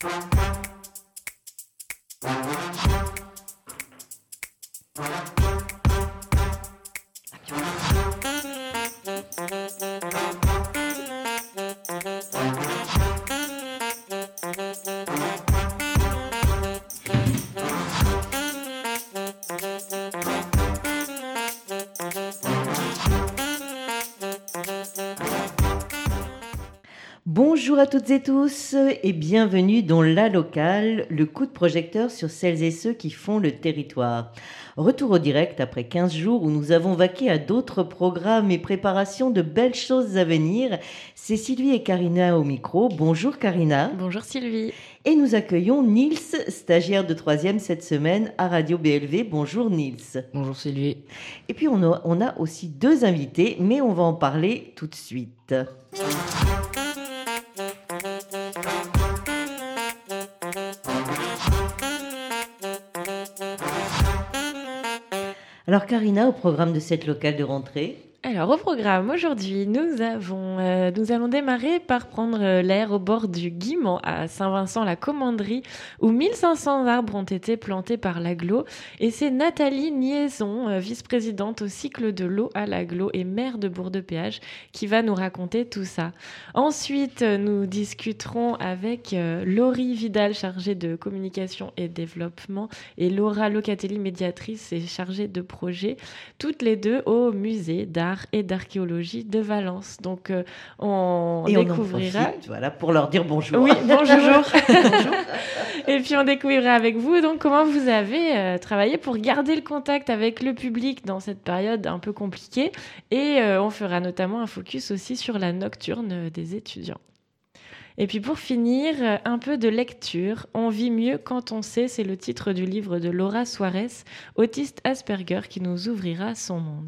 Bonjour à toutes et tous et bienvenue dans La Locale, le coup de projecteur sur celles et ceux qui font le territoire. Retour au direct après 15 jours où nous avons vaqué à d'autres programmes et préparations de belles choses à venir. C'est Sylvie et Karina au micro. Bonjour Karina. Bonjour Sylvie. Et nous accueillons Nils, stagiaire de 3e cette semaine à Radio BLV. Bonjour Nils. Bonjour Sylvie. Et puis on a aussi deux invités, mais on va en parler tout de suite. Alors Karina, au programme de cette locale de rentrée. Alors au programme aujourd'hui, nous allons démarrer par prendre l'air au bord du Guimont à Saint-Vincent-la-Commanderie où 1500 arbres ont été plantés par l'Aglo et c'est Nathalie Niaison, vice-présidente au cycle de l'eau à l'Aglo et maire de Bourg-de-Péage qui va nous raconter tout ça. Ensuite, nous discuterons avec Laurie Vidal, chargée de communication et développement et Laura Locatelli, médiatrice et chargée de projet, toutes les deux au musée d'art et d'archéologie de Valence. Donc, on découvrira... On en profite, voilà, pour leur dire bonjour. Oui, bonjour. Bonjour. Et puis, on découvrira avec vous donc, comment vous avez travaillé pour garder le contact avec le public dans cette période un peu compliquée. Et on fera notamment un focus aussi sur la nocturne des étudiants. Et puis pour finir, un peu de lecture. On vit mieux quand on sait, c'est le titre du livre de Laura Suarez, autiste Asperger, qui nous ouvrira son monde.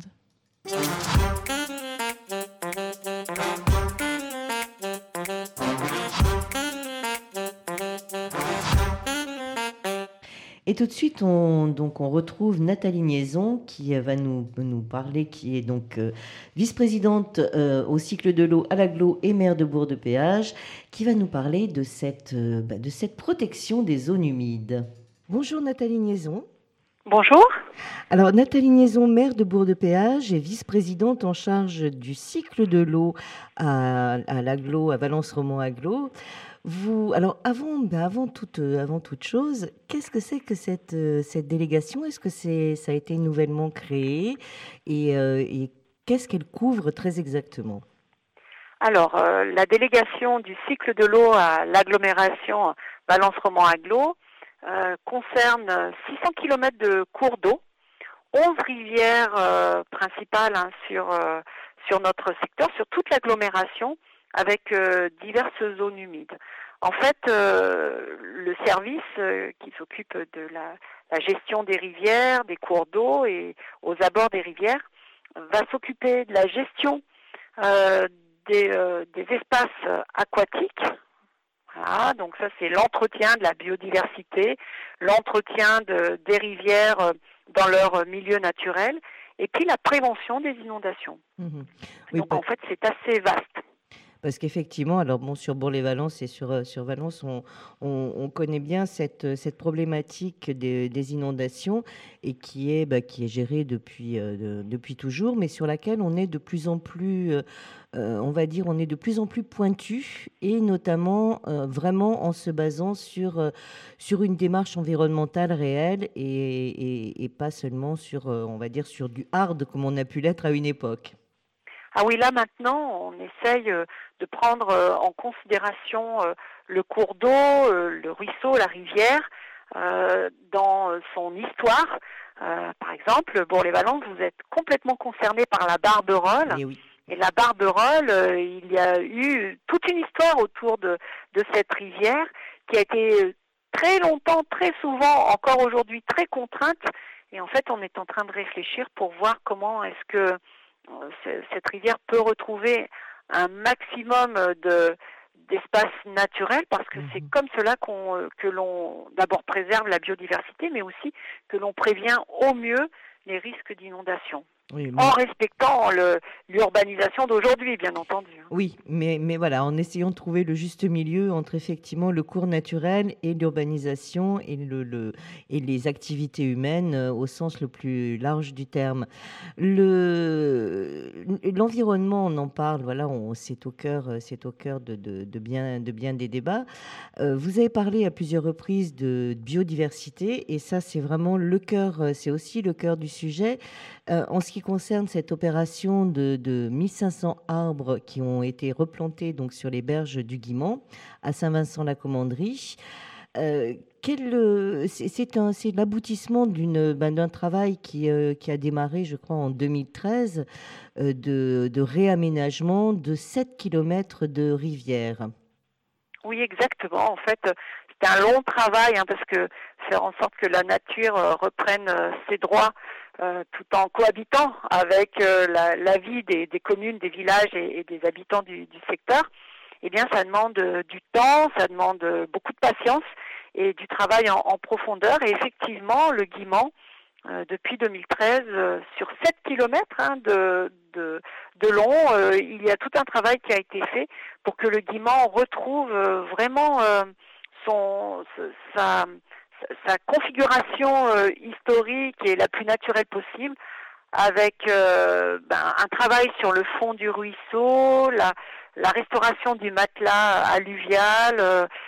Et tout de suite, on retrouve Nathalie Niaison qui va nous parler, qui est donc vice-présidente au cycle de l'eau à l'Aglo et maire de Bourg-de-Péage, qui va nous parler de cette protection des zones humides. Bonjour Nathalie Niaison. Bonjour. Alors Nathalie Niaison, maire de Bourg-de-Péage et vice-présidente en charge du cycle de l'eau à l'Aglo, à Valence-Romand-Aglo. Alors avant toute chose, qu'est-ce que c'est que cette délégation ? Est-ce que ça a été nouvellement créé et qu'est-ce qu'elle couvre très exactement ? Alors, la délégation du cycle de l'eau à l'agglomération Valence-Romand-Aglo concerne 600 km de cours d'eau, 11 rivières principales sur notre secteur, sur toute l'agglomération, avec diverses zones humides. En fait, le service qui s'occupe de la gestion des rivières, des cours d'eau et aux abords des rivières va s'occuper de la gestion des espaces aquatiques. Voilà, donc ça c'est l'entretien de la biodiversité, l'entretien des rivières dans leur milieu naturel, et puis la prévention des inondations. Mmh. Oui, donc en fait c'est assez vaste. Parce qu'effectivement, alors bon, sur Bourg-les-Valence et sur Valence, on connaît bien cette problématique des inondations et qui est gérée depuis toujours, mais sur laquelle on est de plus en plus, on va dire, on est de plus en plus pointu et notamment vraiment en se basant sur une démarche environnementale réelle et pas seulement sur, on va dire, sur du hard comme on a pu l'être à une époque. Ah oui, là maintenant, on essaye de prendre en considération le cours d'eau, le ruisseau, la rivière, dans son histoire. Par exemple, Bourg-les-Valence, vous êtes complètement concerné par la Barberolle. Et oui. Et la Barberolle, il y a eu toute une histoire autour de cette rivière qui a été très longtemps, très souvent, encore aujourd'hui, très contrainte. Et en fait, on est en train de réfléchir pour voir comment est-ce que cette rivière peut retrouver un maximum d'espace naturel, parce que c'est comme cela que l'on d'abord préserve la biodiversité, mais aussi que l'on prévient au mieux les risques d'inondation. Oui, en respectant l'urbanisation d'aujourd'hui, bien entendu. oui, mais voilà, en essayant de trouver le juste milieu entre effectivement le cours naturel et l'urbanisation et les activités humaines au sens le plus large du terme. L'environnement, on en parle, voilà, c'est au cœur de bien des débats. Vous avez parlé à plusieurs reprises de biodiversité et ça, c'est vraiment le cœur, c'est aussi le cœur du sujet. En ce qui concerne cette opération de 1500 arbres qui ont été replantés donc sur les berges du Guimont à Saint-Vincent-la-Commanderie, euh, c'est l'aboutissement d'un travail qui a démarré, je crois, en 2013, de réaménagement de 7 kilomètres de rivière. Oui, exactement. En fait, c'est un long travail parce que faire en sorte que la nature reprenne ses droits tout en cohabitant avec la vie des communes, des villages et des habitants du secteur, eh bien, ça demande du temps, ça demande beaucoup de patience et du travail en profondeur. Et effectivement, le Guimont, depuis 2013, sur 7 kilomètres de long, il y a tout un travail qui a été fait pour que le Guimont retrouve vraiment sa, sa configuration historique et la plus naturelle possible, avec un travail sur le fond du ruisseau, la restauration du matelas alluvial,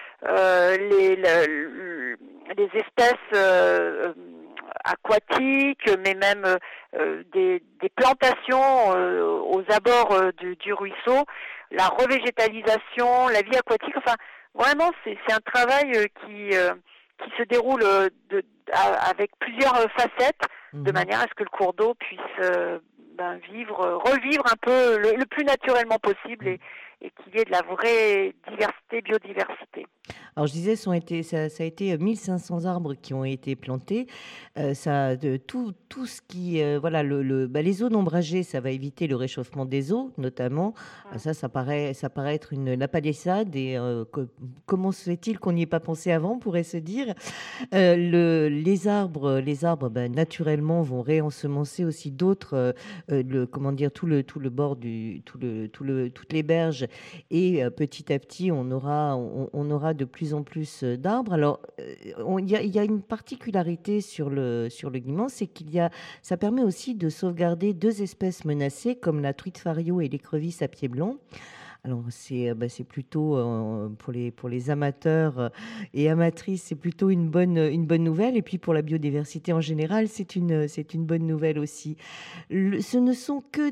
les espèces aquatiques, mais même des plantations aux abords du ruisseau, la revégétalisation, la vie aquatique. Enfin, vraiment, c'est un travail qui se déroule avec plusieurs facettes, de manière à ce que le cours d'eau puisse revivre un peu le plus naturellement possible et qu'il y ait de la vraie biodiversité. Alors je disais, ça a été 1500 arbres qui ont été plantés. Tout ce qui, voilà, les zones ombragées, ça va éviter le réchauffement des eaux, notamment. Ça paraît être la palissade. Et comment se fait-il qu'on n'y ait pas pensé avant, on pourrait se dire. Les arbres, naturellement, vont réensemencer aussi d'autres, tout le bord toutes les berges. Et petit à petit, on aura de plus en plus d'arbres. Alors, il y a une particularité sur le Guimont, c'est ça permet aussi de sauvegarder deux espèces menacées, comme la truite fario et l'écrevisse à pied blanc. Alors, c'est plutôt, pour les amateurs et amatrices, c'est plutôt une bonne nouvelle. Et puis, pour la biodiversité en général, c'est une bonne nouvelle aussi. Ce ne sont que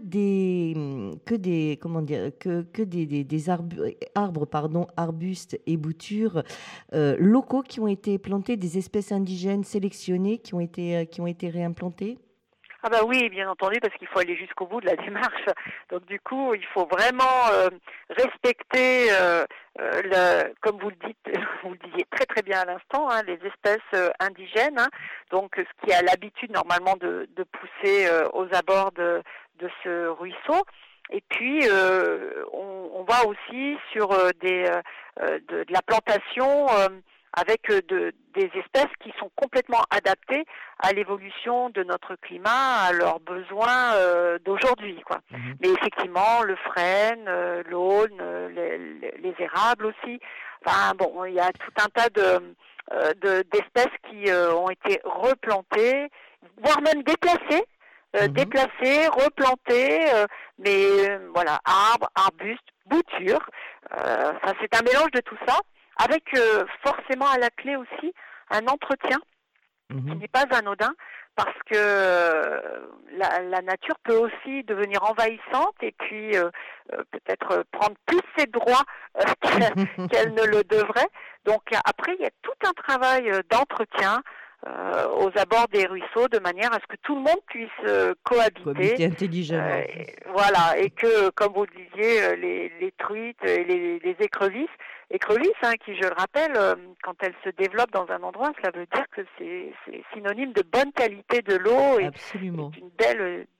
des arbres, arbustes et boutures locaux qui ont été plantés, des espèces indigènes sélectionnées qui ont été réimplantées. Ah bah oui, bien entendu, parce qu'il faut aller jusqu'au bout de la démarche. Donc du coup, il faut vraiment respecter, comme vous le dites, vous le disiez très très bien à l'instant, les espèces indigènes. Donc ce qui a l'habitude normalement de pousser aux abords de ce ruisseau. Et puis on va aussi sur de la plantation. Avec des espèces qui sont complètement adaptées à l'évolution de notre climat, à leurs besoins d'aujourd'hui, quoi. Mais effectivement, le frêne, l'aulne, les érables aussi. Enfin bon, il y a tout un tas d'espèces qui ont été replantées, voire même déplacées. Replantées, mais voilà, arbres, arbustes, boutures. C'est un mélange de tout ça, avec forcément à la clé aussi un entretien qui n'est pas anodin, parce que la nature peut aussi devenir envahissante et puis peut-être prendre plus ses droits qu'elle ne le devrait. Donc après, il y a tout un travail d'entretien aux abords des ruisseaux, de manière à ce que tout le monde puisse cohabiter intelligemment. Voilà, et que, comme vous le disiez, les truites et les écrevisses, qui, je le rappelle, quand elles se développent dans un endroit, cela veut dire que c'est synonyme de bonne qualité de l'eau et d'une belle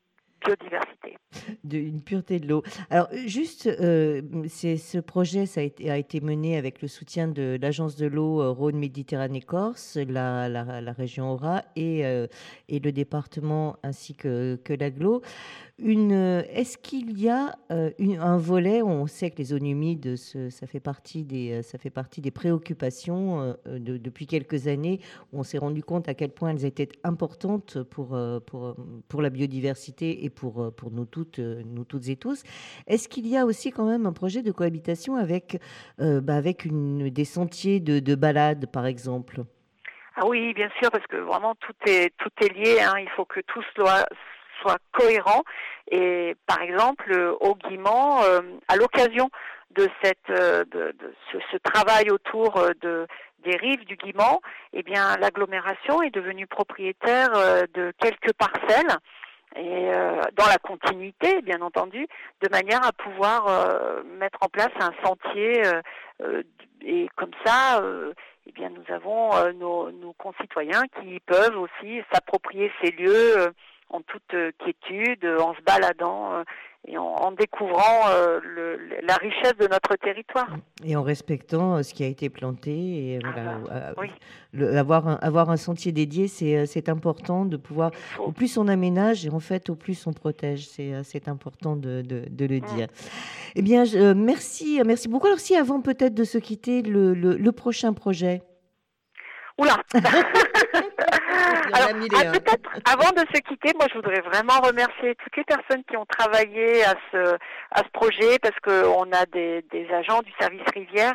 biodiversité. Une pureté de l'eau. Alors, juste, ce projet a été mené avec le soutien de l'Agence de l'eau Rhône-Méditerranée-Corse, la région Aura et le département ainsi que l'Agglo. Est-ce qu'il y a un volet, on sait que les zones humides, ça fait partie des préoccupations depuis quelques années, où on s'est rendu compte à quel point elles étaient importantes pour la biodiversité et pour nous toutes et tous. Est-ce qu'il y a aussi quand même un projet de cohabitation avec des sentiers de balade, par exemple? Ah oui, bien sûr, parce que vraiment tout est lié, hein. Il faut que tout soit cohérent. Et par exemple, au Guimont, à l'occasion de ce travail autour des rives du Guimont, eh bien l'agglomération est devenue propriétaire de quelques parcelles. Et dans la continuité, bien entendu, de manière à pouvoir mettre en place un sentier et comme ça, eh bien nous avons nos concitoyens qui peuvent aussi s'approprier ces lieux en toute quiétude, en se baladant et en découvrant la richesse de notre territoire. Et en respectant ce qui a été planté. Et voilà, oui. Avoir un sentier dédié, c'est important de pouvoir. Au plus on aménage, et en fait, au plus on protège. C'est important de le dire. Eh bien, merci beaucoup. Alors, si avant peut-être de se quitter, le prochain projet. Oula. Alors, peut-être avant de se quitter, moi je voudrais vraiment remercier toutes les personnes qui ont travaillé à ce projet, parce que on a des agents du service rivière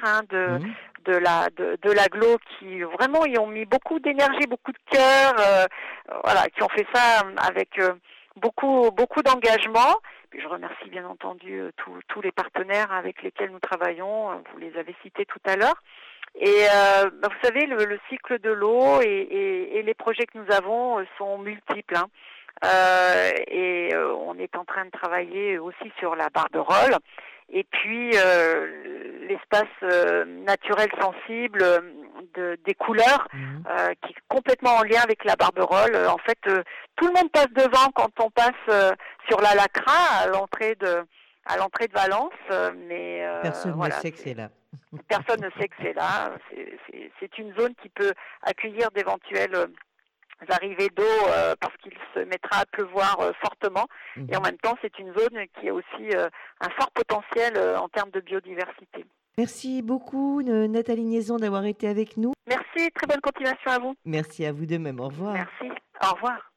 de l'agglo qui vraiment y ont mis beaucoup d'énergie, beaucoup de cœur, qui ont fait ça avec beaucoup d'engagement. Puis je remercie bien entendu tous les partenaires avec lesquels nous travaillons. Vous les avez cités tout à l'heure. Et vous savez, le cycle de l'eau et les projets que nous avons sont multiples. Et on est en train de travailler aussi sur la Barberole. Et puis l'espace naturel sensible des couleurs, qui est complètement en lien avec la Barberole. En fait, tout le monde passe devant quand on passe sur la Lacra à l'entrée de Valence, mais personne ne sait que c'est là. Personne ne sait que c'est là. C'est une zone qui peut accueillir d'éventuelles arrivées d'eau parce qu'il se mettra à pleuvoir fortement. Et en même temps, c'est une zone qui a aussi un fort potentiel en termes de biodiversité. Merci beaucoup, Nathalie Niaison, d'avoir été avec nous. Merci, très bonne continuation à vous. Merci à vous de même. Au revoir. Merci, au revoir.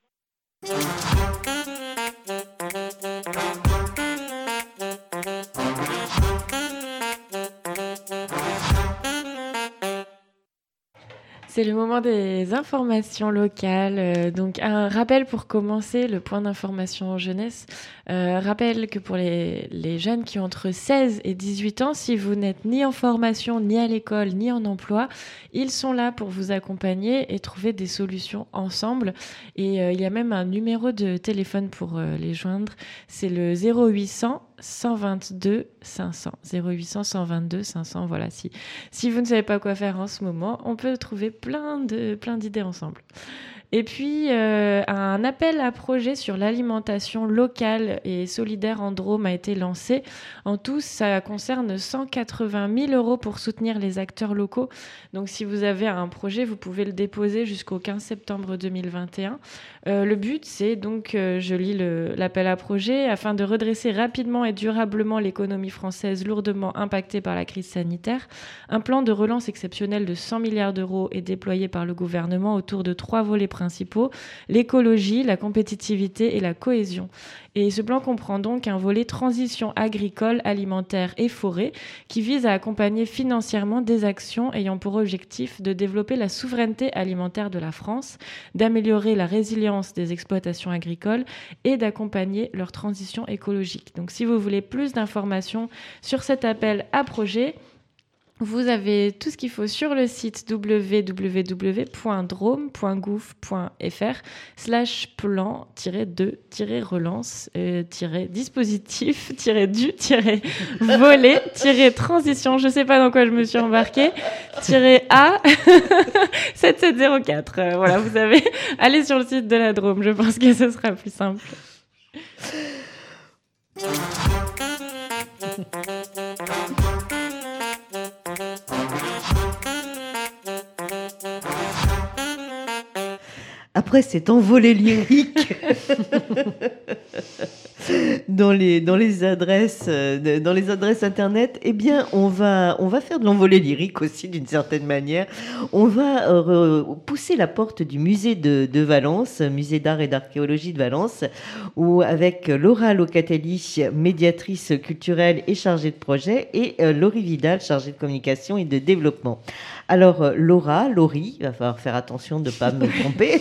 C'est le moment des informations locales. Donc, un rappel pour commencer, le point d'information jeunesse. Rappel que pour les jeunes qui ont entre 16 et 18 ans, si vous n'êtes ni en formation, ni à l'école, ni en emploi, ils sont là pour vous accompagner et trouver des solutions ensemble. Et il y a même un numéro de téléphone pour les joindre. C'est le 0800 122 500. 0800 122 500. Voilà, si vous ne savez pas quoi faire en ce moment, on peut trouver plein d'idées ensemble. Et puis, un appel à projet sur l'alimentation locale et solidaire en Drôme a été lancé. En tout, ça concerne 180 000 € pour soutenir les acteurs locaux. Donc, si vous avez un projet, vous pouvez le déposer jusqu'au 15 septembre 2021. Le but, c'est donc, je lis l'appel à projet, afin de redresser rapidement et durablement l'économie française lourdement impactée par la crise sanitaire. Un plan de relance exceptionnel de 100 milliards d'euros est déployé par le gouvernement autour de 3 volets principaux: l'écologie, la compétitivité et la cohésion. Et ce plan comprend donc un volet transition agricole, alimentaire et forêt qui vise à accompagner financièrement des actions ayant pour objectif de développer la souveraineté alimentaire de la France, d'améliorer la résilience des exploitations agricoles et d'accompagner leur transition écologique. Donc si vous voulez plus d'informations sur cet appel à projet, vous avez tout ce qu'il faut sur le site www.drome.gouv.fr/plan-dispositif-du-volet-transition, je sais pas dans quoi je me suis embarquée, -A 7704. Voilà, vous avez allez sur le site de la Drôme, je pense que ce sera plus simple. Après cet envolé lyrique dans les adresses internet, eh bien on va faire de l'envolée lyrique aussi d'une certaine manière. On va pousser la porte du musée de Valence, musée d'art et d'archéologie de Valence, où avec Laura Locatelli, médiatrice culturelle et chargée de projet, et Laurie Vidal, chargée de communication et de développement. Alors Laurie, il va falloir faire attention de ne pas me tromper.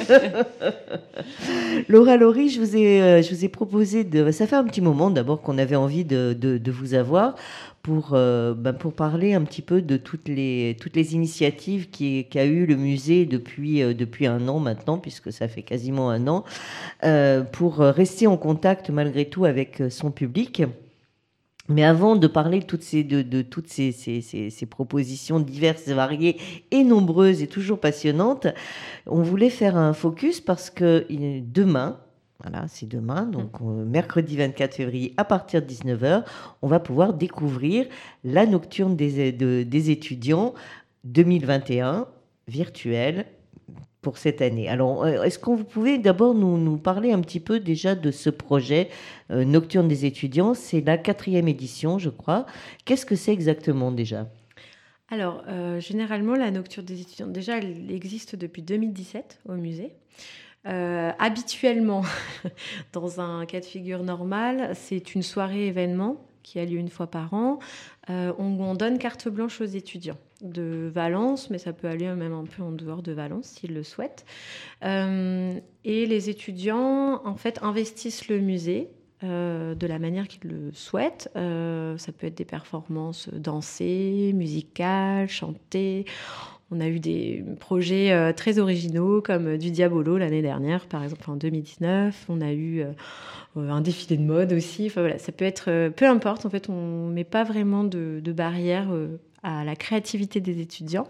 Laurie, je vous ai proposé ça fait un petit moment d'abord qu'on avait envie de vous avoir pour parler un petit peu de toutes les initiatives qu'a eu le musée depuis un an maintenant, puisque ça fait quasiment un an, pour rester en contact malgré tout avec son public. Mais avant de parler de toutes ces propositions diverses, variées et nombreuses et toujours passionnantes, on voulait faire un focus parce que demain, voilà, c'est demain, donc mercredi 24 février à partir de 19h, on va pouvoir découvrir la nocturne des étudiants 2021 virtuelle pour cette année. Alors, est-ce que vous pouvez d'abord nous parler un petit peu déjà de ce projet Nocturne des étudiants? C'est la 4e édition, je crois. Qu'est-ce que c'est exactement déjà? Alors, généralement, la Nocturne des étudiants, déjà, elle existe depuis 2017 au musée. Habituellement, dans un cas de figure normal, c'est une soirée événement qui a lieu une fois par an, où on donne carte blanche aux étudiants de Valence, mais ça peut aller même un peu en dehors de Valence s'ils le souhaitent. Et les étudiants, en fait, investissent le musée de la manière qu'ils le souhaitent. Ça peut être des performances dansées, musicales, chantées. On a eu des projets très originaux comme du Diabolo l'année dernière, par exemple en 2019. On a eu un défilé de mode aussi. Enfin, voilà, ça peut être peu importe. En fait, on ne met pas vraiment de barrière à la créativité des étudiants.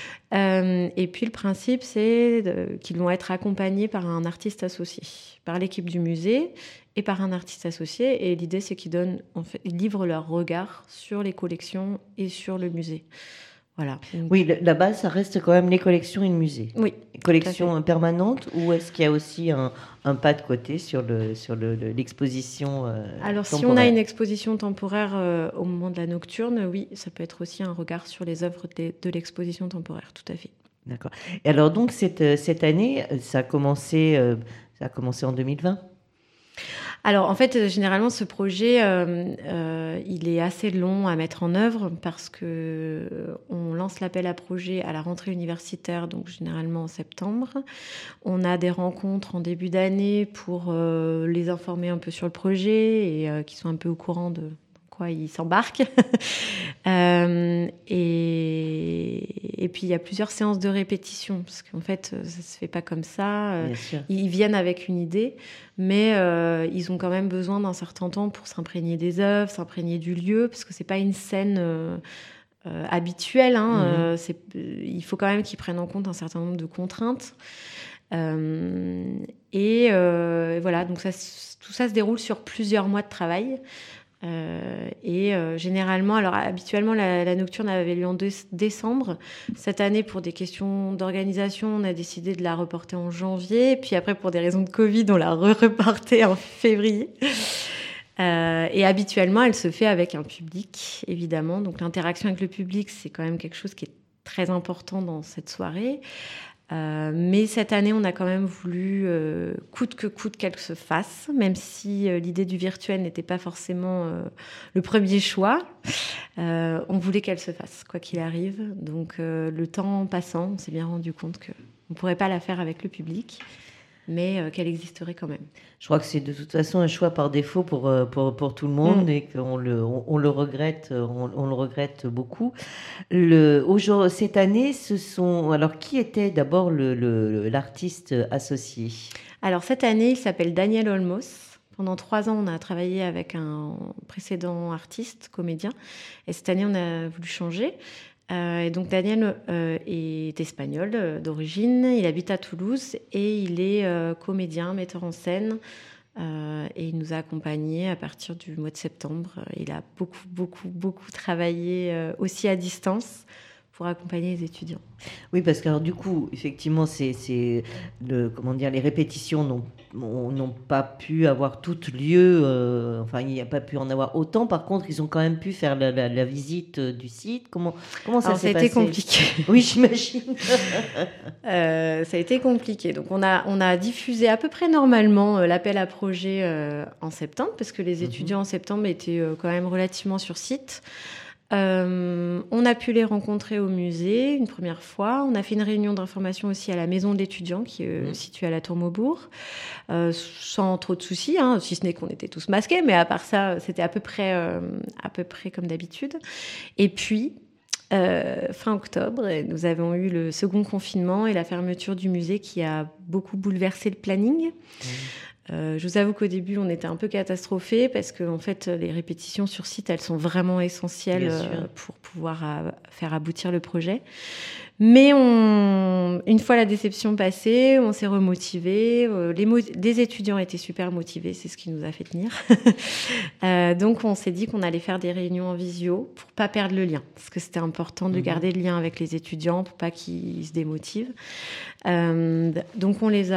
Et puis le principe, c'est qu'ils vont être accompagnés par un artiste associé, par l'équipe du musée et par un artiste associé. Et l'idée, c'est qu'ils ils livrent leur regard sur les collections et sur le musée. Voilà. Oui, là-bas, ça reste quand même les collections et le musée. Oui. Collections permanentes, ou est-ce qu'il y a aussi un pas de côté sur l'exposition Alors, temporaire? Si on a une exposition temporaire au moment de la nocturne, oui, ça peut être aussi un regard sur les œuvres de l'exposition temporaire, tout à fait. D'accord. Et alors, donc, cette année, ça a commencé en 2020? Alors, en fait, généralement, ce projet, il est assez long à mettre en œuvre parce qu'on lance l'appel à projet à la rentrée universitaire, donc généralement en septembre. On a des rencontres en début d'année pour les informer un peu sur le projet et qu'ils soient un peu au courant de quoi ils s'embarquent. Et puis, il y a plusieurs séances de répétition parce qu'en fait, ça se fait pas comme ça. Ils viennent avec une idée, mais ils ont quand même besoin d'un certain temps pour s'imprégner des œuvres, s'imprégner du lieu, parce que c'est pas une scène habituelle. Il faut quand même qu'ils prennent en compte un certain nombre de contraintes. Voilà, donc tout ça se déroule sur plusieurs mois de travail. Généralement, alors habituellement la nocturne avait lieu en décembre. Cette année, pour des questions d'organisation, on a décidé de la reporter en janvier. Puis après, pour des raisons de Covid, on l'a reportée en février. Et habituellement, elle se fait avec un public, évidemment. Donc l'interaction avec le public, c'est quand même quelque chose qui est très important dans cette soirée. Mais cette année, on a quand même voulu, coûte que coûte, qu'elle se fasse, même si l'idée du virtuel n'était pas forcément le premier choix. On voulait qu'elle se fasse, quoi qu'il arrive. Donc, le temps passant, on s'est bien rendu compte qu'on ne pourrait pas la faire avec le public, mais qu'elle existerait quand même. Je crois que c'est de toute façon un choix par défaut pour tout le monde et qu'on on le regrette, on le regrette beaucoup. Cette année, alors qui était d'abord l'artiste associé? Alors cette année, il s'appelle Daniel Olmos. Pendant 3 ans, on a travaillé avec un précédent artiste, comédien, et cette année, on a voulu changer. Et donc Daniel est espagnol d'origine, il habite à Toulouse et il est comédien, metteur en scène, Et il nous a accompagnés à partir du mois de septembre. Il a beaucoup travaillé aussi à distance pour accompagner les étudiants. Oui, parce que alors, du coup, effectivement, les répétitions n'ont pas pu avoir tout lieu. Enfin, il n'y a pas pu en avoir autant. Par contre, ils ont quand même pu faire la visite du site. Comment ça s'est passé? Ça a été compliqué. Oui, j'imagine. Ça a été compliqué. Donc, on a diffusé à peu près normalement l'appel à projet en septembre, parce que les étudiants en septembre étaient quand même relativement sur site. On a pu les rencontrer au musée une première fois. On a fait une réunion d'information aussi à la maison de l'étudiant qui est située à la Tour Maubourg, sans trop de soucis, si ce n'est qu'on était tous masqués, mais à part ça, c'était à peu près comme d'habitude. Et puis, fin octobre, nous avons eu le second confinement et la fermeture du musée qui a beaucoup bouleversé le planning. Je vous avoue qu'au début, on était un peu catastrophés parce que en fait, les répétitions sur site, elles sont vraiment essentielles pour pouvoir faire aboutir le projet. Mais une fois la déception passée, on s'est remotivés. Les étudiants étaient super motivés, c'est ce qui nous a fait tenir. Donc, on s'est dit qu'on allait faire des réunions en visio pour pas perdre le lien, parce que c'était important de garder le lien avec les étudiants pour pas qu'ils se démotivent. Donc, on les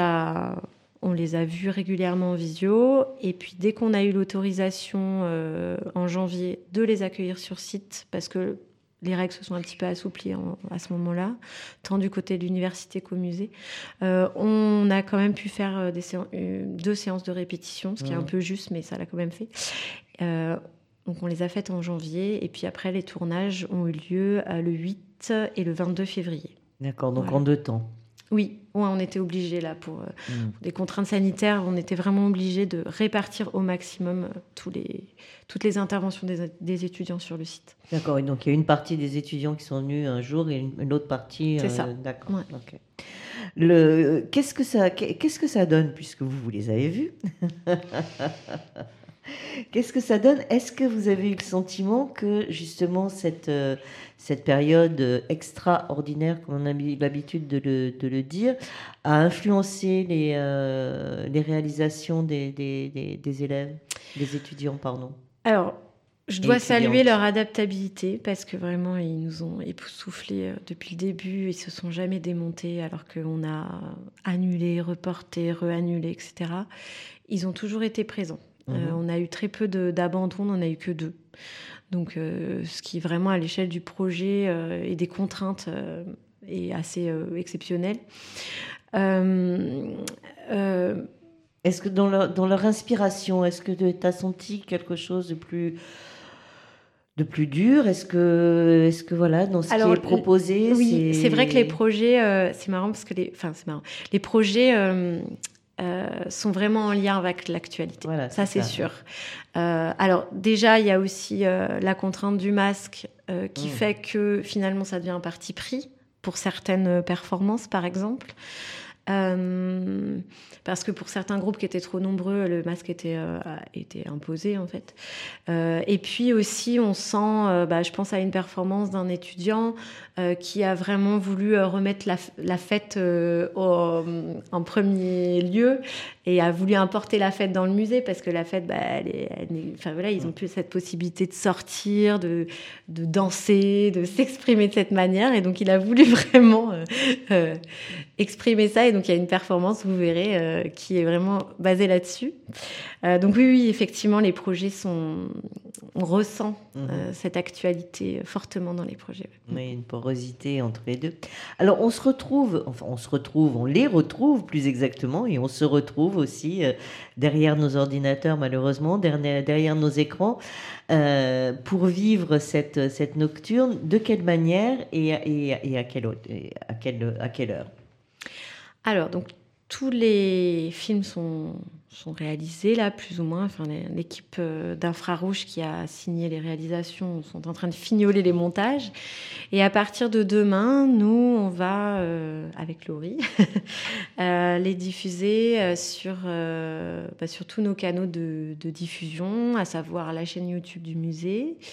a vus régulièrement en visio. Et puis, dès qu'on a eu l'autorisation en janvier de les accueillir sur site, parce que les règles se sont un petit peu assouplies à ce moment-là, tant du côté de l'université qu'au musée, on a quand même pu faire 2 séances de répétition, ce qui est un peu juste, mais ça l'a quand même fait. Donc, on les a faites en janvier. Et puis après, les tournages ont eu lieu le 8 et le 22 février. D'accord, donc en 2 temps. Oui, on était obligés, là, pour des contraintes sanitaires, on était vraiment obligés de répartir au maximum toutes les interventions des étudiants sur le site. D'accord, et donc il y a une partie des étudiants qui sont venus un jour et une autre partie... C'est ça. D'accord, ouais. Okay. Qu'est-ce que ça donne, puisque vous les avez vus? Qu'est-ce que ça donne? Est-ce que vous avez eu le sentiment que justement cette période extraordinaire, comme on a l'habitude de le dire, a influencé les réalisations des élèves, des étudiants, pardon? Alors, je dois saluer leur adaptabilité, parce que vraiment, ils nous ont époustouflés depuis le début. Ils se sont jamais démontés, alors qu'on a annulé, reporté, reannulé, etc. Ils ont toujours été présents. On a eu très peu d'abandon, on n'en a eu que 2. Donc, ce qui vraiment, à l'échelle du projet et des contraintes, est assez exceptionnel. Est-ce que dans leur inspiration, est-ce que tu as senti quelque chose de plus dur? Est-ce que voilà, dans ce qui est proposé? Oui, c'est vrai que les projets, c'est marrant parce que les projets sont vraiment en lien avec l'actualité. Voilà, ça, c'est sûr. Alors, déjà, il y a aussi la contrainte du masque qui fait que finalement, ça devient un parti pris pour certaines performances, par exemple. Parce que pour certains groupes qui étaient trop nombreux, le masque était imposé, en fait. Et puis aussi, on sent, je pense à une performance d'un étudiant qui a vraiment voulu remettre la fête en premier lieu et a voulu importer la fête dans le musée, parce que la fête, ils ont plus cette possibilité de sortir, de danser, de s'exprimer de cette manière. Et donc, il a voulu vraiment exprimer ça. Et donc, il y a une performance, vous verrez, qui est vraiment basée là-dessus. Donc oui, effectivement, les projets on ressent cette actualité fortement dans les projets. Oui, une porosité entre les deux. Alors, on les retrouve plus exactement, et on se retrouve aussi derrière nos ordinateurs, malheureusement, derrière nos écrans, pour vivre cette nocturne. De quelle manière et à quelle heure? Alors, donc, tous les films sont réalisés, là, plus ou moins. Enfin, l'équipe d'Infrarouge qui a signé les réalisations sont en train de fignoler les montages. Et à partir de demain, nous, on va, avec Laurie, les diffuser sur tous nos canaux de diffusion, à savoir la chaîne YouTube du musée,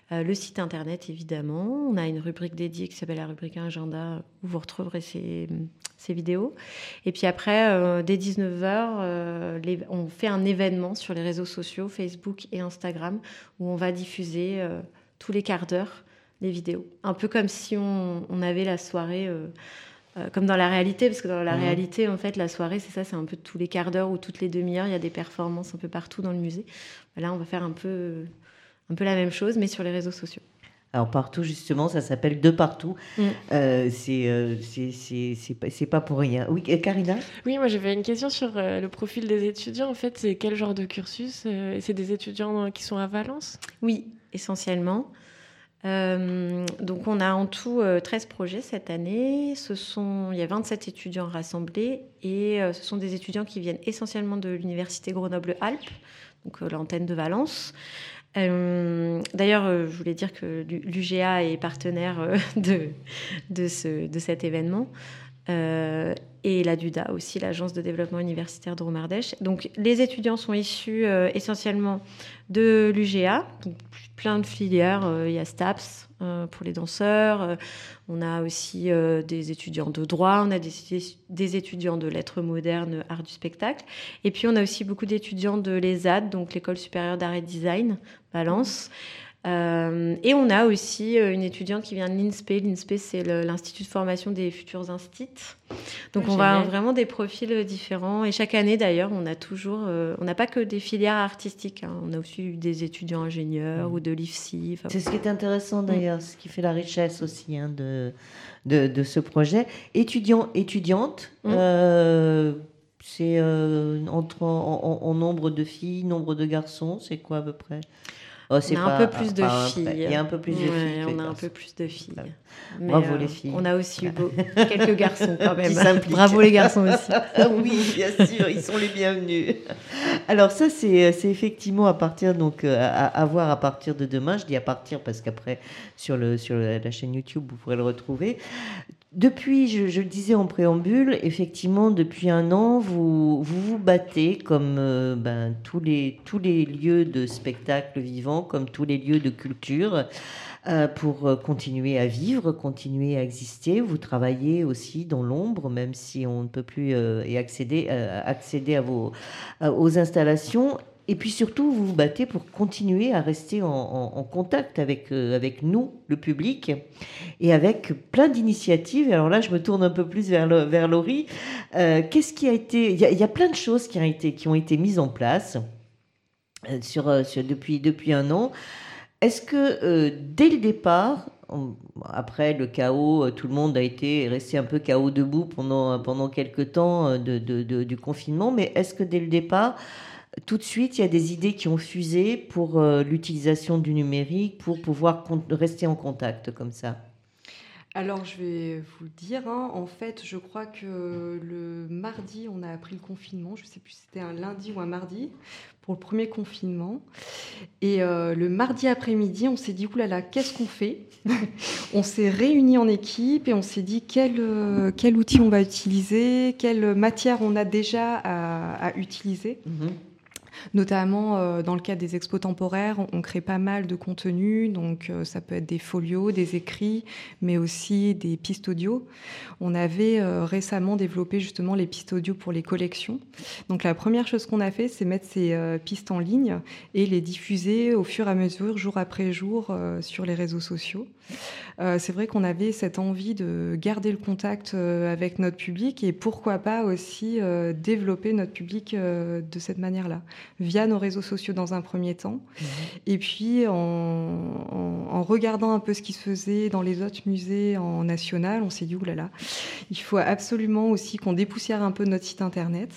le site internet évidemment. On a une rubrique dédiée qui s'appelle la rubrique agenda où vous retrouverez ces vidéos. Et puis après, dès 19h, on fait un événement sur les réseaux sociaux, Facebook et Instagram, où on va diffuser tous les quarts d'heure les vidéos. Un peu comme si on avait la soirée... comme dans la réalité, parce que dans la réalité, en fait, la soirée, c'est ça, c'est un peu tous les quarts d'heure ou toutes les demi-heures, il y a des performances un peu partout dans le musée. Là, on va faire un peu la même chose, mais sur les réseaux sociaux. Alors partout, justement, ça s'appelle De Partout. C'est pas pour rien. Oui, Karina ? Oui, moi j'avais une question sur le profil des étudiants. En fait, c'est quel genre de cursus ? C'est des étudiants qui sont à Valence ? Oui, essentiellement. Donc on a en tout 13 projets cette année. Il y a 27 étudiants rassemblés et ce sont des étudiants qui viennent essentiellement de l'université Grenoble-Alpes, donc l'antenne de Valence. D'ailleurs, je voulais dire que l'UGA est partenaire de cet événement. Et la DUDA aussi, l'Agence de développement universitaire de Drôme-Ardèche. Donc les étudiants sont issus essentiellement de l'UGA, donc plein de filières. Il y a STAPS pour les danseurs, on a aussi des étudiants de droit, on a des étudiants de lettres modernes, art du spectacle, et puis on a aussi beaucoup d'étudiants de l'ESAD, donc l'École supérieure d'art et design, Valence. Et on a aussi une étudiante qui vient de l'INSPE. L'INSPE, c'est l'Institut de formation des futurs instituts. Donc on va vraiment des profils différents. Et chaque année, d'ailleurs, on n'a pas que des filières artistiques. On a aussi eu des étudiants ingénieurs ou de l'IFSI. C'est ce qui est intéressant d'ailleurs, ce qui fait la richesse aussi de ce projet. Étudiante, c'est en nombre de filles, nombre de garçons, c'est quoi à peu près ? On a un peu plus de filles. Il y a un peu plus de filles. On a un peu plus de filles. Bravo les filles. On a aussi eu quelques garçons quand même. Bravo les garçons aussi. Oui, bien sûr, ils sont les bienvenus. Alors ça, c'est effectivement à partir, donc à voir à partir de demain. Je dis à partir parce qu'après, sur la chaîne YouTube, vous pourrez le retrouver. Depuis, je le disais en préambule, effectivement, depuis 1 an, vous battez comme tous les lieux de spectacle vivant, comme tous les lieux de culture, pour continuer à vivre, continuer à exister. Vous travaillez aussi dans l'ombre, même si on ne peut plus y accéder aux installations. Et puis surtout, vous vous battez pour continuer à rester en contact avec nous, le public, et avec plein d'initiatives. Alors là, je me tourne un peu plus vers Laurie. Qu'est-ce qui a été... Il y a plein de choses qui ont été mises en place depuis 1 an. Est-ce que dès le départ, après le chaos, tout le monde est resté un peu chaos debout pendant quelques temps du confinement, mais est-ce que dès le départ, tout de suite, il y a des idées qui ont fusé pour l'utilisation du numérique, pour pouvoir rester en contact comme ça? Alors, je vais vous le dire. En fait, je crois que le mardi, on a appris le confinement. Je ne sais plus si c'était un lundi ou un mardi pour le premier confinement. Et le mardi après-midi, on s'est dit, oulala, qu'est-ce qu'on fait? On s'est réunis en équipe et on s'est dit quel outil on va utiliser, quelle matière on a déjà à utiliser. Notamment dans le cadre des expos temporaires, on crée pas mal de contenu, donc ça peut être des folios, des écrits, mais aussi des pistes audio. On avait récemment développé justement les pistes audio pour les collections. Donc la première chose qu'on a fait, c'est mettre ces pistes en ligne et les diffuser au fur et à mesure, jour après jour, sur les réseaux sociaux. C'est vrai qu'on avait cette envie de garder le contact avec notre public et pourquoi pas aussi développer notre public de cette manière-là, via nos réseaux sociaux dans un premier temps. Et puis en regardant un peu ce qui se faisait dans les autres musées en national, on s'est dit, oulala, il faut absolument aussi qu'on dépoussière un peu notre site internet.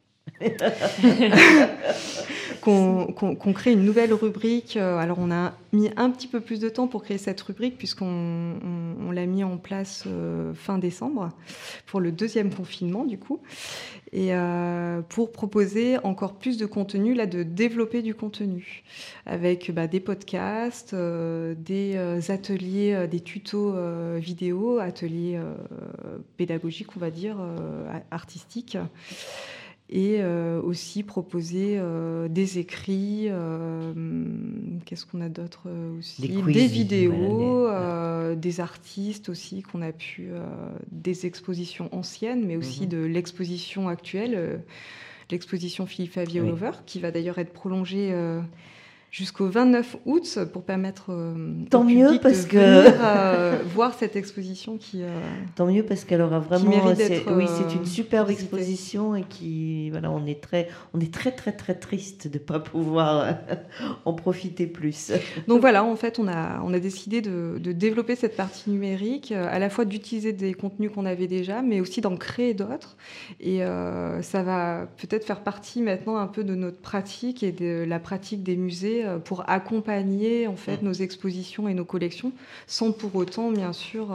qu'on crée une nouvelle rubrique. Alors on a mis un petit peu plus de temps pour créer cette rubrique puisqu'on l'a mis en place fin décembre pour le 2e confinement du coup, et pour proposer encore plus de contenu, là, de développer du contenu avec des podcasts, des ateliers, des tutos vidéo, ateliers pédagogiques on va dire, artistiques. et aussi proposer des écrits, qu'est-ce qu'on a d'autre aussi, des vidéos, des artistes aussi qu'on a pu, des expositions anciennes, mais aussi de l'exposition actuelle, l'exposition Philippe Favier All Over, qui va d'ailleurs être prolongée jusqu'au 29 août pour permettre Tant au mieux public parce de que venir voir cette exposition qui tant mieux parce qu'elle aura vraiment mérite d'être c'est une superbe visitée. exposition et qui voilà, on est très très triste de pas pouvoir en profiter plus. Donc voilà, en fait, on a décidé de développer cette partie numérique, à la fois d'utiliser des contenus qu'on avait déjà, mais aussi d'en créer d'autres. Et ça va peut-être faire partie maintenant un peu de notre pratique et de la pratique des musées pour accompagner en fait nos expositions et nos collections, sans pour autant, bien sûr,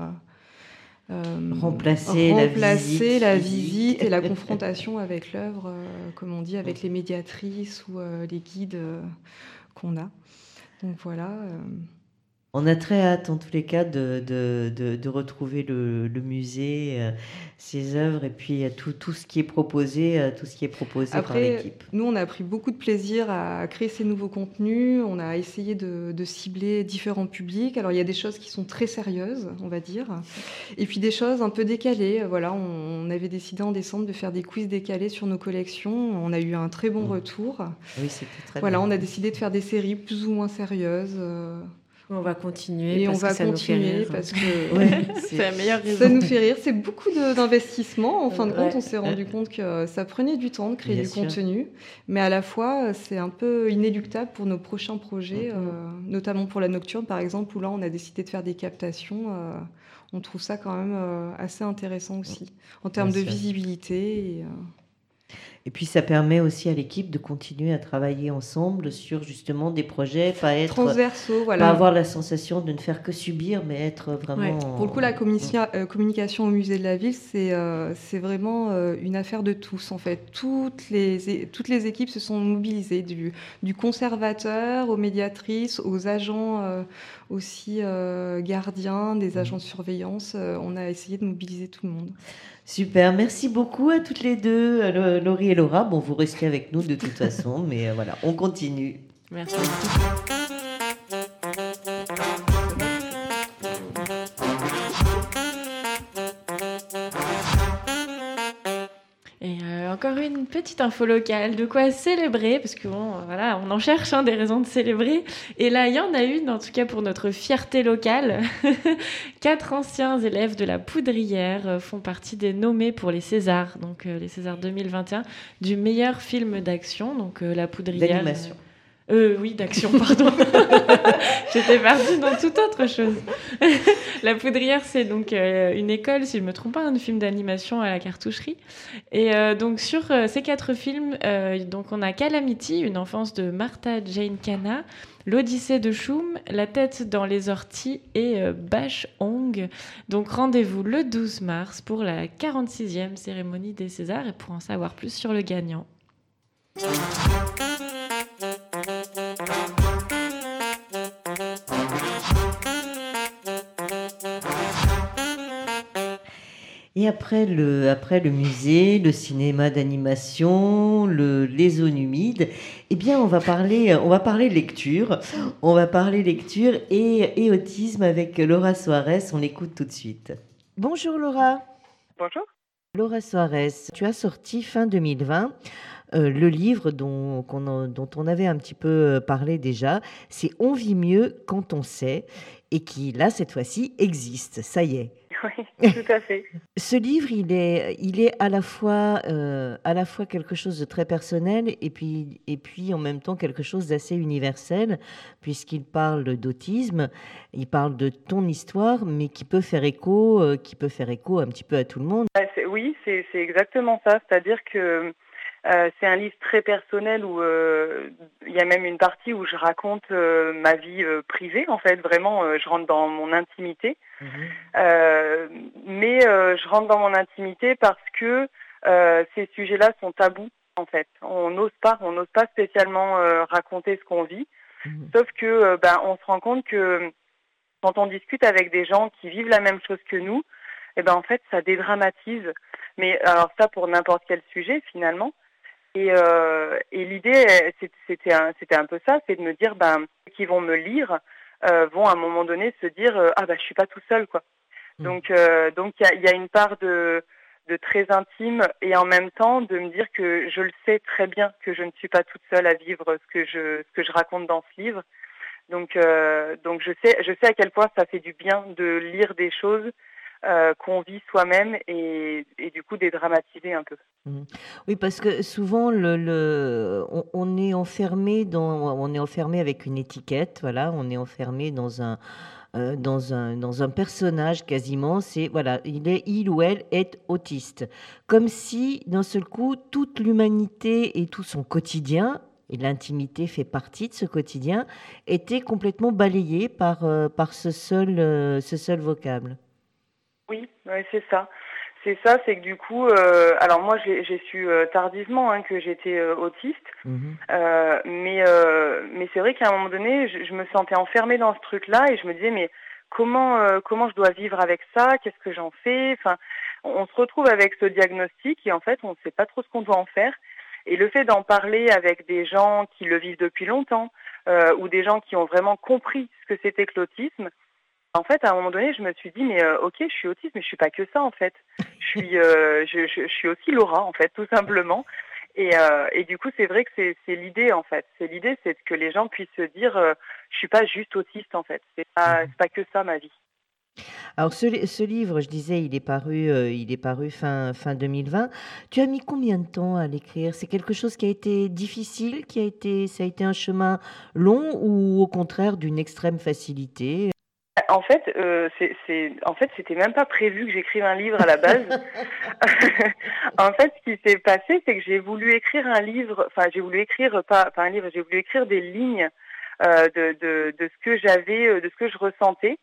remplacer la visite et la confrontation avec l'œuvre, comme on dit, avec les médiatrices ou les guides qu'on a. Donc voilà. On a très hâte, en tous les cas, de retrouver le musée, ses œuvres et puis tout ce qui est proposé, par l'équipe. Nous, on a pris beaucoup de plaisir à créer ces nouveaux contenus. On a essayé de cibler différents publics. Alors, il y a des choses qui sont très sérieuses, on va dire, et puis des choses un peu décalées. Voilà, on avait décidé en décembre de faire des quiz décalés sur nos collections. On a eu un très bon retour. Oui, c'était très bien. On bien. a décidé de faire des séries plus ou moins sérieuses. On va continuer. Et parce on va que ça nous fait continuer rire. parce que C'est la meilleure raison. ça nous fait rire. C'est beaucoup d'investissement. En fin de compte, Ouais. on s'est rendu compte que ça prenait du temps de créer Bien du sûr. contenu, mais à la fois, c'est un peu inéluctable pour nos prochains projets, notamment pour la Nocturne, par exemple, où là, on a décidé de faire des captations. On trouve ça quand même assez intéressant aussi, en termes Bien de sûr. visibilité. Et puis ça permet aussi à l'équipe de continuer à travailler ensemble sur justement des projets, Transversaux, pas voilà. avoir la sensation de ne faire que subir, mais être vraiment... Ouais. Pour le coup, la communication au musée de la ville, c'est vraiment une affaire de tous, en fait. Toutes les équipes se sont mobilisées, du conservateur aux médiatrices, aux agents aussi gardiens, des agents de surveillance. On a essayé de mobiliser tout le monde. Super, merci beaucoup à toutes les deux, Laurie et Laura. Bon, vous restez avec nous de toute façon, mais voilà, on continue. Merci. Et encore une petite info locale, de quoi célébrer, parce que bon, voilà, on en cherche des raisons de célébrer. Et là, il y en a une, en tout cas pour notre fierté locale. 4 anciens élèves de la Poudrière font partie des nommés pour les Césars, donc les Césars 2021, du meilleur film d'action, donc la Poudrière. D'animation. Oui, d'action, pardon. J'étais partie dans toute autre chose. La Poudrière, c'est donc une école, si je ne me trompe pas, un film d'animation à la cartoucherie. Et donc sur ces 4 films, donc on a Calamity, une enfance de Martha Jane Kana, L'Odyssée de Choum, La tête dans les orties et Bash Hong. Donc rendez-vous le 12 mars pour la 46e cérémonie des Césars et pour en savoir plus sur le gagnant. Et après le musée, le cinéma d'animation, les zones humides, eh bien on va parler lecture. On va parler lecture et autisme avec Laura Soares. On l'écoute tout de suite. Bonjour Laura. Bonjour. Laura Soares, tu as sorti fin 2020 le livre dont on avait un petit peu parlé déjà. C'est « On vit mieux quand on sait » et qui, là, cette fois-ci, existe. Ça y est. Oui, tout à fait. Ce livre, il est à la fois quelque chose de très personnel et puis en même temps quelque chose d'assez universel, puisqu'il parle d'autisme, il parle de ton histoire, mais qui peut faire écho un petit peu à tout le monde. Oui, c'est exactement ça. C'est-à-dire que c'est un livre très personnel où il y a même une partie où je raconte ma vie privée. En fait, vraiment, je rentre dans mon intimité. Mais je rentre dans mon intimité parce que ces sujets-là sont tabous. En fait, on n'ose pas spécialement raconter ce qu'on vit. Sauf que on se rend compte que quand on discute avec des gens qui vivent la même chose que nous, en fait, ça dédramatise Mais alors ça pour n'importe quel sujet finalement. Et l'idée, c'était un peu ça, c'est de me dire, ceux qui vont me lire vont à un moment donné se dire, je suis pas tout seul, quoi. Donc il y a une part de très intime et en même temps de me dire que je le sais très bien que je ne suis pas toute seule à vivre ce que je raconte dans ce livre. Donc je sais à quel point ça fait du bien de lire des choses qu'on vit soi-même et du coup dédramatiser un peu. Oui, parce que souvent on est enfermé avec une étiquette, voilà, on est enfermé dans un personnage quasiment, c'est voilà, il ou elle est autiste. Comme si d'un seul coup, toute l'humanité et tout son quotidien, et l'intimité fait partie de ce quotidien, était complètement balayé par ce seul vocable. Oui, ouais, c'est ça. C'est ça, c'est que du coup, alors moi j'ai su tardivement que j'étais autiste, mais c'est vrai qu'à un moment donné, je me sentais enfermée dans ce truc-là et je me disais mais comment je dois vivre avec ça? Qu'est-ce que j'en fais? Enfin, on se retrouve avec ce diagnostic et en fait on ne sait pas trop ce qu'on doit en faire. Et le fait d'en parler avec des gens qui le vivent depuis longtemps ou des gens qui ont vraiment compris ce que c'était que l'autisme. En fait, à un moment donné, je me suis dit, mais ok, je suis autiste, mais je suis pas que ça, en fait. Je suis aussi Laura, en fait, tout simplement. Et du coup, c'est vrai que c'est l'idée, en fait. L'idée, c'est que les gens puissent se dire, je suis pas juste autiste, en fait. C'est pas que ça, ma vie. Alors ce livre, je disais, il est paru fin 2020. Tu as mis combien de temps à l'écrire? C'est quelque chose qui a été difficile, ça a été un chemin long ou au contraire d'une extrême facilité? En fait, c'était même pas prévu que j'écrive un livre à la base. En fait, ce qui s'est passé, c'est que j'ai voulu écrire un livre. Enfin, j'ai voulu écrire pas un livre. J'ai voulu écrire des lignes de ce que j'avais, de ce que je ressentais.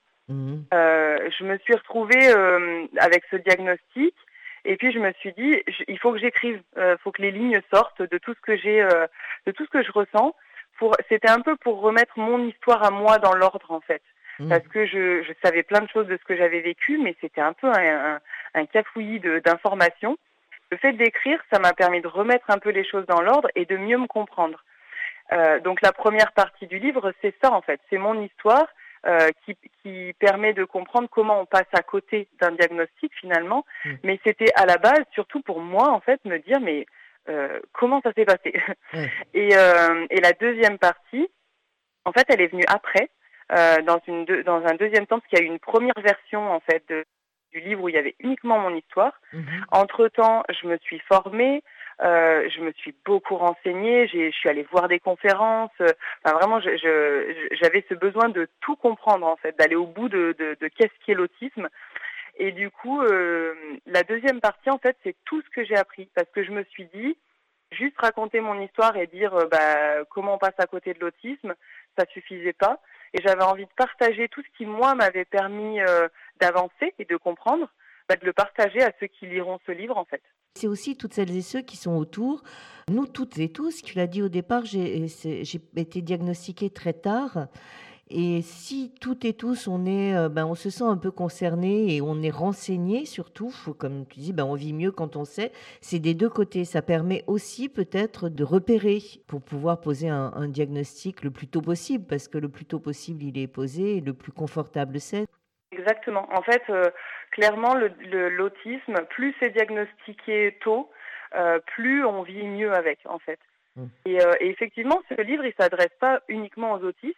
Je me suis retrouvée avec ce diagnostic. Et puis je me suis dit, il faut que j'écrive, faut que les lignes sortent de tout ce que de tout ce que je ressens. C'était un peu pour remettre mon histoire à moi dans l'ordre en fait. Parce que je savais plein de choses de ce que j'avais vécu, mais c'était un peu un cafouillis d'informations. Le fait d'écrire, ça m'a permis de remettre un peu les choses dans l'ordre et de mieux me comprendre. Donc la première partie du livre, c'est ça en fait, c'est mon histoire qui permet de comprendre comment on passe à côté d'un diagnostic finalement. Mais c'était à la base, surtout pour moi en fait, me dire mais comment ça s'est passé. Et la deuxième partie, en fait, elle est venue après. Dans un deuxième temps, parce qu'il y a eu une première version en fait du livre où il y avait uniquement mon histoire. Entre-temps, je me suis formée, je me suis beaucoup renseignée, je suis allée voir des conférences. Enfin, vraiment, j'avais ce besoin de tout comprendre en fait, d'aller au bout de qu'est-ce qu'est l'autisme. Et du coup, la deuxième partie en fait, c'est tout ce que j'ai appris, parce que je me suis dit, juste raconter mon histoire et dire comment on passe à côté de l'autisme, ça suffisait pas. Et j'avais envie de partager tout ce qui, moi, m'avait permis d'avancer et de comprendre, de le partager à ceux qui liront ce livre, en fait. C'est aussi toutes celles et ceux qui sont autour. Nous, toutes et tous, tu l'as dit au départ, j'ai été diagnostiquée très tard. Et si toutes et tous, on se sent un peu concerné et on est renseigné surtout, comme tu dis, on vit mieux quand on sait. C'est des deux côtés. Ça permet aussi peut-être de repérer pour pouvoir poser un diagnostic le plus tôt possible, parce que le plus tôt possible, il est posé et le plus confortable c'est. Exactement. En fait, clairement, l'autisme, plus c'est diagnostiqué tôt, plus on vit mieux avec, en fait. Et effectivement, ce livre, il s'adresse pas uniquement aux autistes.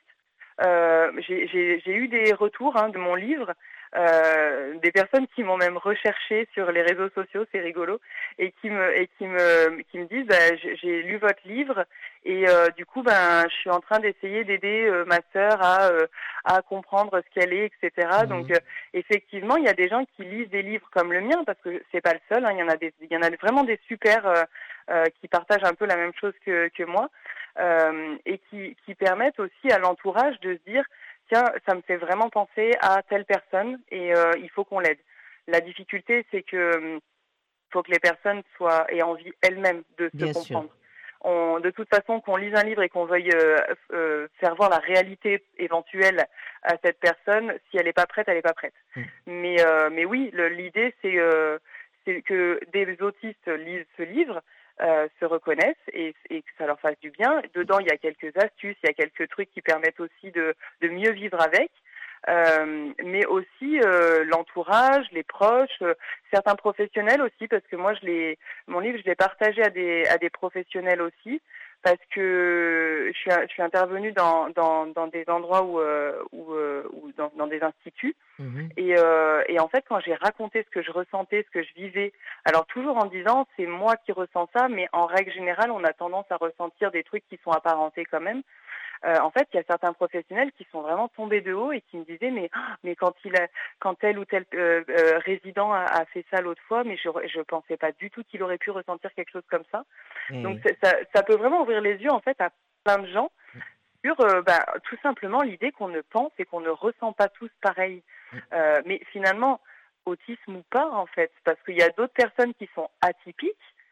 J'ai eu des retours de mon livre, des personnes qui m'ont même recherché sur les réseaux sociaux, c'est rigolo, et qui me disent j'ai lu votre livre et du coup je suis en train d'essayer d'aider ma sœur à comprendre ce qu'elle est, etc. Donc effectivement, il y a des gens qui lisent des livres comme le mien, parce que c'est pas le seul, il y en a vraiment des super qui partagent un peu la même chose que moi. Et qui permettent aussi à l'entourage de se dire tiens, ça me fait vraiment penser à telle personne et il faut qu'on l'aide. La difficulté, c'est que faut que les personnes aient envie elles-mêmes de se comprendre. De toute façon, qu'on lise un livre et qu'on veuille faire voir la réalité éventuelle à cette personne, si elle n'est pas prête, elle n'est pas prête. Mais oui, l'idée, c'est que des autistes lisent ce livre, se reconnaissent et que ça leur fasse du bien. Dedans, il y a quelques astuces, il y a quelques trucs qui permettent aussi de mieux vivre avec. Mais aussi l'entourage, les proches, certains professionnels aussi, parce que moi mon livre je l'ai partagé à des professionnels aussi, parce que je suis intervenue dans des endroits ou dans des instituts. Et en fait, quand j'ai raconté ce que je ressentais, ce que je vivais, alors toujours en disant c'est moi qui ressens ça, mais en règle générale, on a tendance à ressentir des trucs qui sont apparentés quand même. En fait, il y a certains professionnels qui sont vraiment tombés de haut et qui me disaient mais quand tel ou tel résident a fait ça l'autre fois, mais je pensais pas du tout qu'il aurait pu ressentir quelque chose comme ça. Donc ça peut vraiment ouvrir les yeux en fait à plein de gens sur tout simplement l'idée qu'on ne pense et qu'on ne ressent pas tous pareil. Mais finalement, autisme ou pas en fait, parce qu'il y a d'autres personnes qui sont atypiques.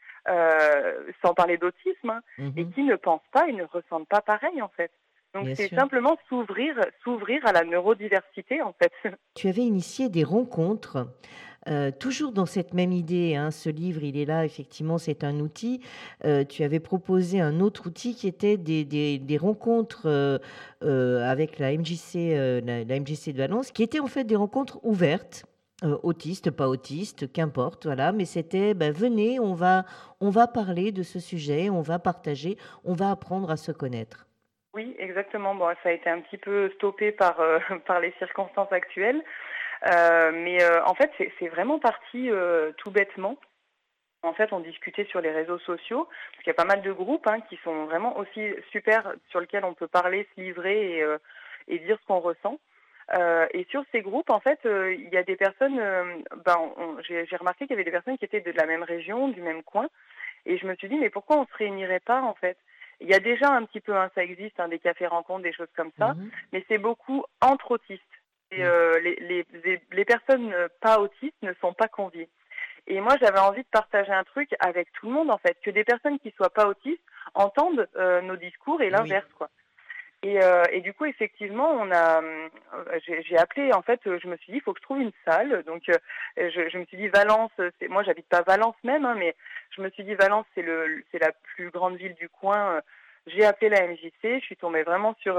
Sans parler d'autisme, et qui ne pensent pas et ne ressentent pas pareil en fait. Donc Bien c'est sûr. simplement s'ouvrir à la neurodiversité en fait. Tu avais initié des rencontres, toujours dans cette même idée, hein, ce livre, il est là, effectivement, c'est un outil. Tu avais proposé un autre outil qui était des rencontres avec la MJC, la MJC de Valence, qui étaient en fait des rencontres ouvertes. Autistes, pas autistes, qu'importe, voilà. Mais c'était, venez, on va parler de ce sujet, on va partager, on va apprendre à se connaître. Oui, exactement. Bon, ça a été un petit peu stoppé par les circonstances actuelles, mais en fait, c'est vraiment parti tout bêtement. En fait, on discutait sur les réseaux sociaux, parce qu'il y a pas mal de groupes qui sont vraiment aussi super, sur lesquels on peut parler, se livrer et dire ce qu'on ressent. Et sur ces groupes, en fait, il y a des personnes, j'ai remarqué qu'il y avait des personnes qui étaient de la même région, du même coin, et je me suis dit, mais pourquoi on se réunirait pas, en fait? Il y a déjà un petit peu, ça existe, des cafés-rencontres, des choses comme ça, mais c'est beaucoup entre autistes. Et les personnes pas autistes ne sont pas conviées. Et moi, j'avais envie de partager un truc avec tout le monde, en fait, que des personnes qui soient pas autistes entendent nos discours et l'inverse, quoi. Et du coup, effectivement, j'ai appelé, en fait, je me suis dit, il faut que je trouve une salle. Donc, je me suis dit, Valence, moi, j'habite pas Valence même, mais je me suis dit, Valence, c'est la plus grande ville du coin. J'ai appelé la MJC, je suis tombée vraiment sur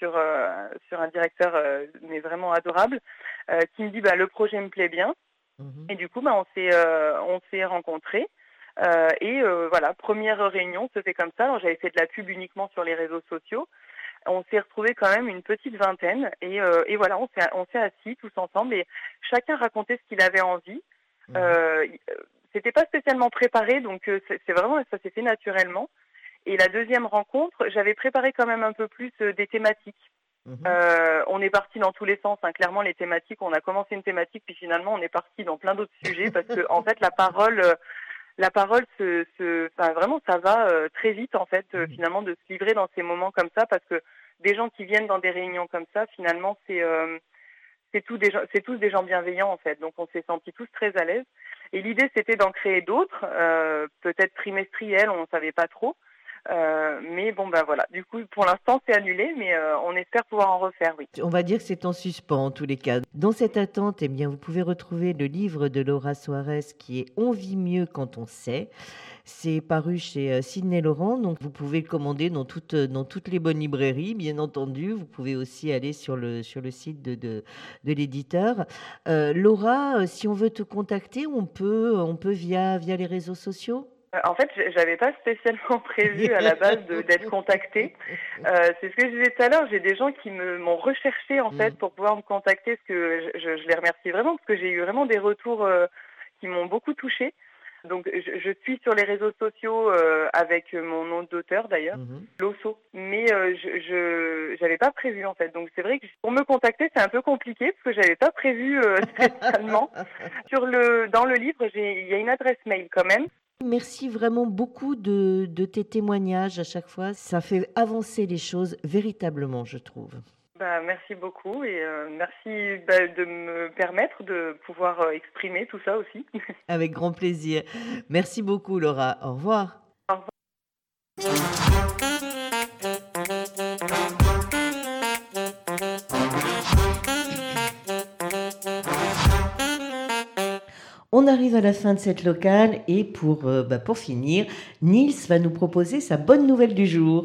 un directeur, mais vraiment adorable, qui me dit, le projet me plaît bien. Et du coup, on s'est rencontrés. Voilà, première réunion se fait comme ça. Alors, j'avais fait de la pub uniquement sur les réseaux sociaux. On s'est retrouvés quand même une petite vingtaine et voilà, on s'est assis tous ensemble et chacun racontait ce qu'il avait envie. C'était pas spécialement préparé, donc c'est vraiment, ça s'est fait naturellement. Et la deuxième rencontre, j'avais préparé quand même un peu plus des thématiques. On est parti dans tous les sens, clairement les thématiques. On a commencé une thématique, puis finalement on est parti dans plein d'autres sujets parce que en fait la parole, vraiment, ça va très vite en fait, finalement, de se livrer dans ces moments comme ça, parce que des gens qui viennent dans des réunions comme ça, finalement, c'est tous des gens bienveillants en fait. Donc, on s'est sentis tous très à l'aise. Et l'idée, c'était d'en créer d'autres, peut-être trimestriels, on ne savait pas trop. Mais bon, voilà. Du coup, pour l'instant, c'est annulé, mais on espère pouvoir en refaire, oui. On va dire que c'est en suspens en tous les cas. Dans cette attente, vous pouvez retrouver le livre de Laura Suarez qui est « On vit mieux quand on sait ». C'est paru chez Sidney Laurent, donc vous pouvez le commander dans toutes les bonnes librairies, bien entendu. Vous pouvez aussi aller sur le site de l'éditeur. Laura, si on veut te contacter, on peut via les réseaux sociaux? En fait, j'avais pas spécialement prévu à la base d'être contactée. C'est ce que je disais tout à l'heure. J'ai des gens qui m'ont recherché en fait pour pouvoir me contacter, parce que je les remercie vraiment, parce que j'ai eu vraiment des retours qui m'ont beaucoup touchée. Donc, je suis sur les réseaux sociaux avec mon nom d'auteur d'ailleurs, Losso. Mais je n'avais pas prévu en fait. Donc, c'est vrai que pour me contacter, c'est un peu compliqué parce que j'avais pas prévu spécialement. Dans le livre, il y a une adresse mail quand même. Merci vraiment beaucoup de tes témoignages à chaque fois. Ça fait avancer les choses véritablement, je trouve. Merci beaucoup et merci de me permettre de pouvoir exprimer tout ça aussi. Avec grand plaisir. Merci beaucoup Laura. Au revoir. Au revoir. On arrive à la fin de cette locale et pour finir, Niels va nous proposer sa bonne nouvelle du jour.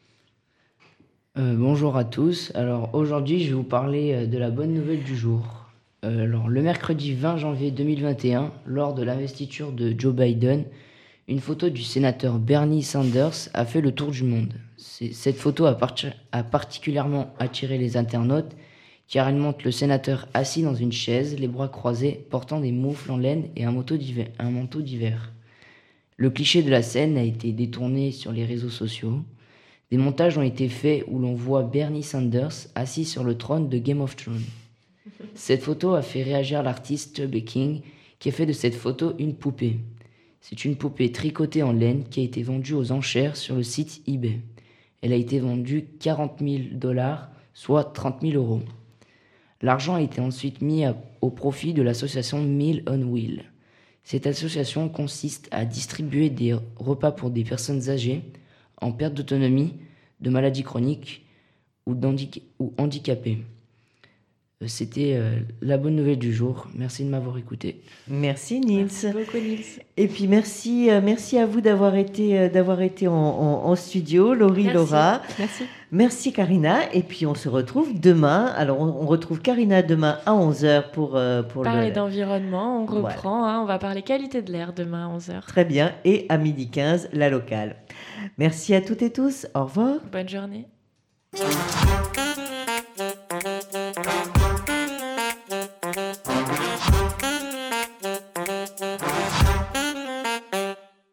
Bonjour à tous. Alors aujourd'hui, je vais vous parler de la bonne nouvelle du jour. Le mercredi 20 janvier 2021, lors de l'investiture de Joe Biden, une photo du sénateur Bernie Sanders a fait le tour du monde. Cette photo a particulièrement attiré les internautes, car elle montre le sénateur assis dans une chaise, les bras croisés, portant des moufles en laine et un manteau d'hiver. Le cliché de la scène a été détourné sur les réseaux sociaux. Des montages ont été faits où l'on voit Bernie Sanders assis sur le trône de Game of Thrones. Cette photo a fait réagir l'artiste Tubby King, qui a fait de cette photo une poupée. C'est une poupée tricotée en laine qui a été vendue aux enchères sur le site eBay. Elle a été vendue $40,000, soit 30 000 €. L'argent a été ensuite mis au profit de l'association Meal on Wheels. Cette association consiste à distribuer des repas pour des personnes âgées, en perte d'autonomie, de maladies chroniques ou handicapées. C'était la bonne nouvelle du jour. Merci de m'avoir écouté. Merci Niels. Merci beaucoup Niels. Et puis merci à vous d'avoir été en studio, Laurie, Merci. Laura. Merci. Merci Karina. Et puis on se retrouve demain. Alors on retrouve Karina demain à 11h pour Parler d'environnement, on Voilà. reprend. On va parler qualité de l'air demain à 11h. Très bien. Et à 12h15, la locale. Merci à toutes et tous. Au revoir. Bonne journée.